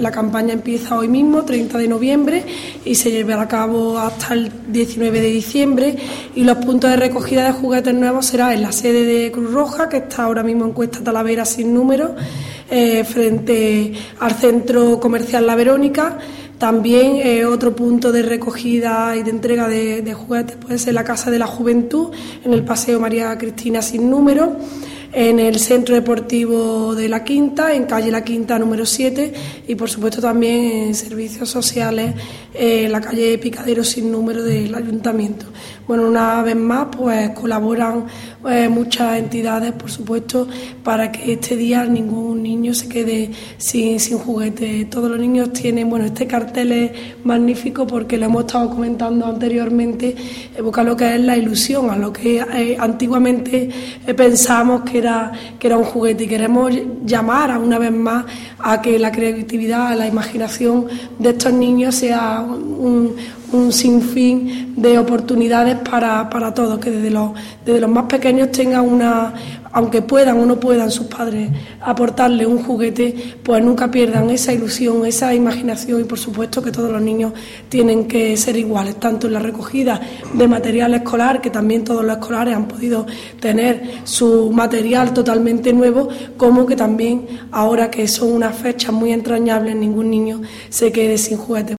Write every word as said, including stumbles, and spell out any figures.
la campaña empieza hoy mismo, treinta de noviembre, y se llevará a cabo hasta el diecinueve de diciembre, y los puntos de recogida de juguetes nuevos será en la sede de Cruz Roja, que está ahora mismo en Cuesta Talavera sin número, eh, frente al Centro Comercial La Verónica. También eh, otro punto de recogida y de entrega de, de juguetes puede ser la Casa de la Juventud, en el Paseo María Cristina sin número, en el Centro Deportivo de La Quinta, en calle La Quinta número siete, y por supuesto también en servicios sociales en eh, la calle Picadero sin número del Ayuntamiento. Bueno, una vez más pues colaboran eh, muchas entidades, por supuesto, para que este día ningún niño se quede sin, sin juguete. Todos los niños tienen, bueno, este cartel es magnífico porque lo hemos estado comentando anteriormente, evoca lo que es la ilusión, a lo que eh, antiguamente eh, pensamos que era, que era un juguete, y queremos llamar a una vez más a que la creatividad, la imaginación de estos niños sea un, un sinfín de oportunidades para, para todos, que desde los, desde los más pequeños tengan una, aunque puedan o no puedan sus padres aportarle un juguete, pues nunca pierdan esa ilusión, esa imaginación, y por supuesto que todos los niños tienen que ser iguales, tanto en la recogida de material escolar, que también todos los escolares han podido tener su material totalmente nuevo, como que también ahora que son unas fechas muy entrañables, ningún niño se quede sin juguete.